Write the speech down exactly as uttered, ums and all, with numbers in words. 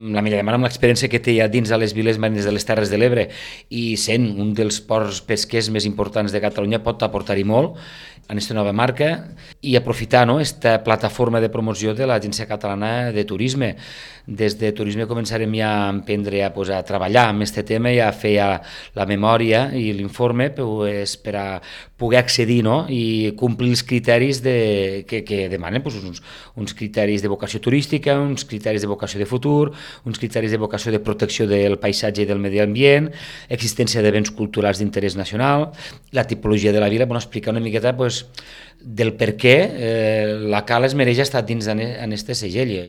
La Miramar, amb l'experiència que té ja dins de les viles marines de les Terres de l'Ebre i sent un dels ports pesquers més importants de Catalunya, pot aportar-hi molt en aquesta nova marca i aprofitar no, aquesta plataforma de promoció de l'Agència Catalana de Turisme. Des de Turisme començarem ja a emprendre a, pues, a treballar amb aquest tema i a fer ja la memòria i l'informe pues, per a poder accedir no, i complir els criteris de, que, que demanen pues, uns, uns criteris de vocació turística, uns criteris de vocació de futur, uns criteris de vocació de protecció del paisatge i del medi ambient, existència de béns culturals d'interès nacional, la tipologia de la vila, bueno, explicar una miqueta pues, del per què eh, la Cala es mereix estar dins en aquest segell.